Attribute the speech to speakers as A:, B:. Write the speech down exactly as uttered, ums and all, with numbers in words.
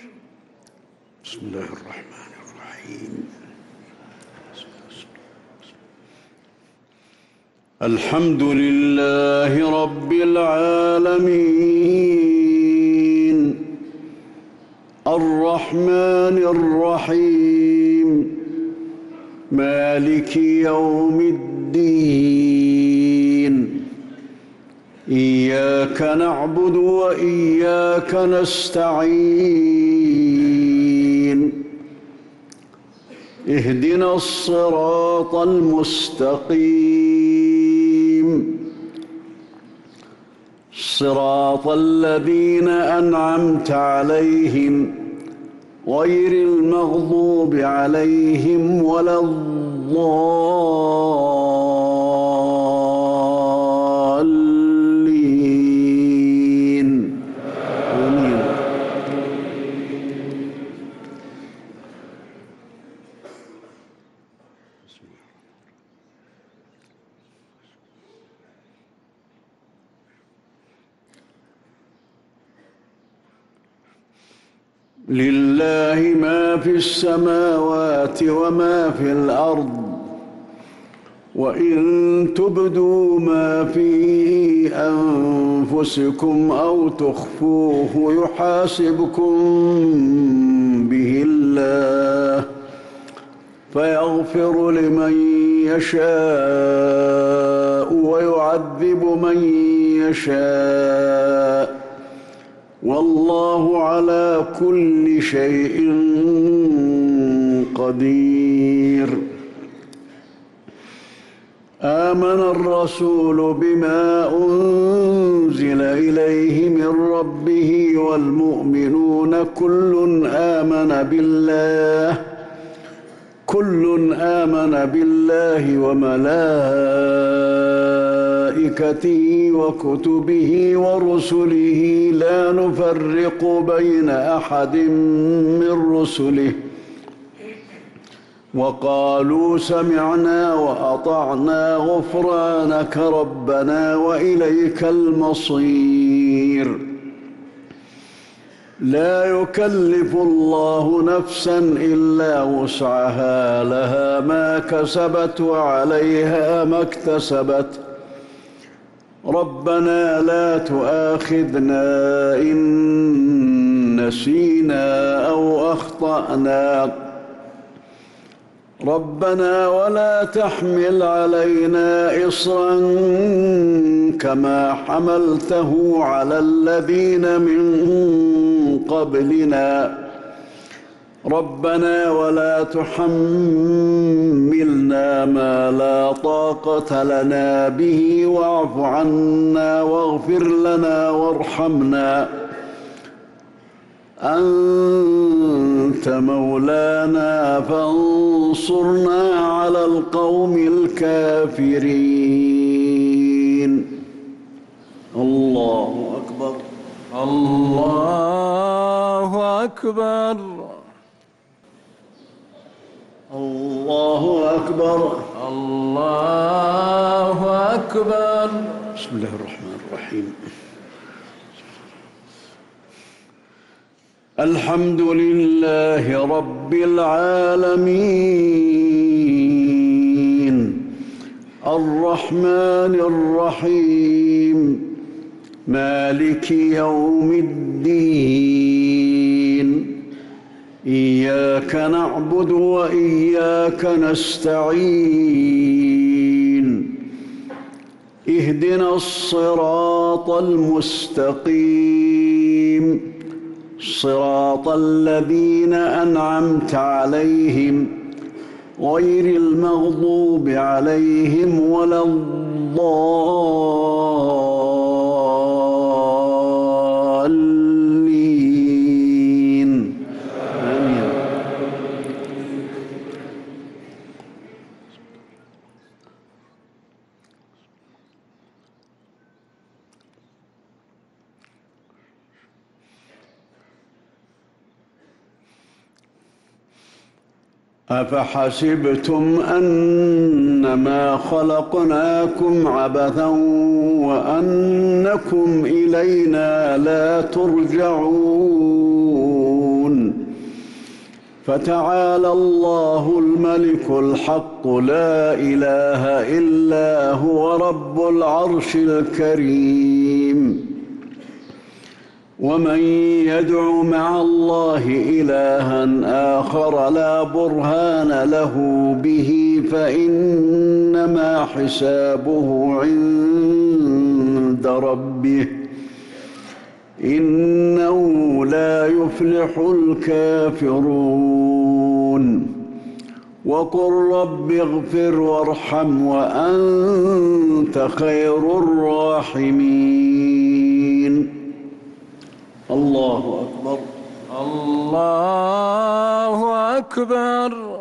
A: بسم الله الرحمن الرحيم. الحمد لله رب العالمين الرحمن الرحيم مالك يوم الدين إياك نعبد وإياك نستعين اهدنا الصراط المستقيم صراط الذين أنعمت عليهم غير المغضوب عليهم ولا الضالين آمين. لله ما في السماوات وما في الأرض وإن تبدوا ما في أنفسكم أو تخفوه يحاسبكم به الله فيغفر لمن يشاء ويعذب من يشاء والله على كل شيء قدير. آمن الرسول بما أنزل إليه من ربه والمؤمنون كل آمن بالله كل آمن بالله وملائكته وكتبه ورسله لا نفرق بين أحد من رسله وقالوا سمعنا وأطعنا غفرانك ربنا وإليك المصير. لا يكلف الله نفسا إلا وسعها لها ما كسبت وعليها ما اكتسبت ربنا لا تؤاخذنا إن نسينا أو أخطأنا ربنا ولا تحمل علينا إصرا كما حملته على الذين من قبلنا ربنا ولا تحملنا ما لا طاقة لنا به واعف عنا واغفر لنا وارحمنا أنت مولانا فانصرنا على القوم الكافرين. الله أكبر
B: الله أكبر
A: الله أكبر
B: الله أكبر.
A: بسم الله الرحمن الرحيم. الحمد لله رب العالمين الرحمن الرحيم مالك يوم الدين إياك نعبد وإياك نستعين اهدنا الصراط المستقيم صراط الذين أنعمت عليهم غير المغضوب عليهم ولا الضالين آمين. أفحسبتم أنما خلقناكم عبثا وأنكم إلينا لا ترجعون فتعالى الله الملك الحق لا إله إلا هو رب العرش الكريم. ومن يدع مع الله إلها آخر لا برهان له به فإنما حسابه عند ربه إنه لا يفلح الكافرون. وقل رب اغفر وارحم وأنت خير الراحمين. الله أكبر.
B: الله أكبر.